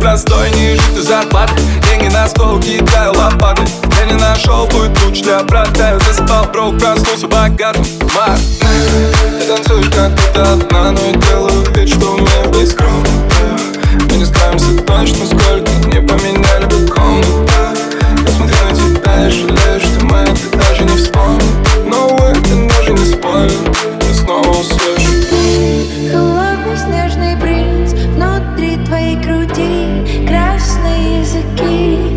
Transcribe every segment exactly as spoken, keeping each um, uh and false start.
простой, не жить из зарплаты. Деньги на стол, кидаю лопаты. Я не нашел путь луч для брата. Я засыпал брок, проснулся богатым. Мар, ты танцуешь как будто одна, но я делаю вид, что у меня весь кровь. Мы не скроемся точно, сколько не поменяли бы комнату. Я смотрю на тебя и жалею, что мы это даже не вспомним. Но это даже не спорю, я снова услышу. Холодный снежный принц внутри твоей груди, красные языки.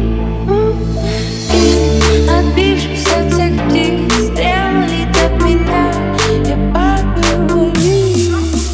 И отбившись от всех птиц, стрела летит от меня. Я падаю вниз.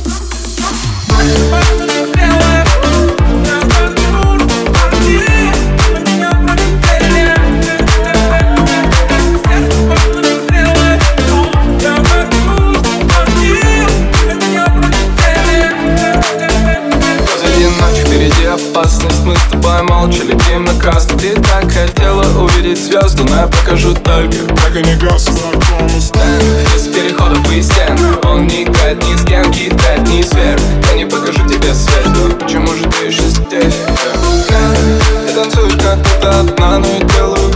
Впереди опасность, мы с тобой молча летим на красный. Ты так хотела увидеть звезды, но я покажу только так и не газ знакомый стенд. Из переходов и стен он не играет ни с кем, кидает ни сверх. Я не покажу тебе свет, но почему же ты еще здесь? Ты танцуешь как будто одна, но я делаю